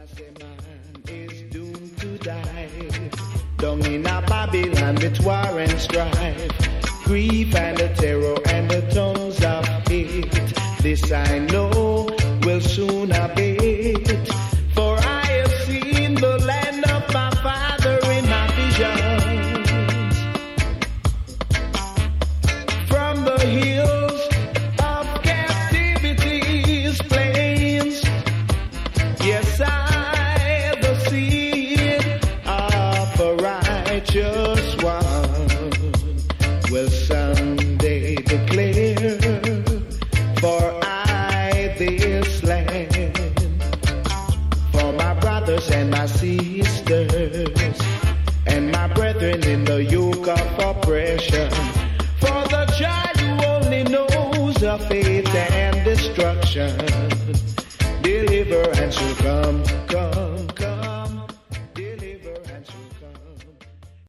say man is doomed to die. Down in a Babylon with war and strife, grief and the terror and the tongues of hate. This I know will soon abate. For I have seen the land of my father in my visions. From the hills of captivity's plains, yes, I the seed of a righteous one will someday declare, for I this land, for my brothers and my sisters, and my brethren in the yoke of oppression, for the child who only knows of faith and destruction, deliverance will come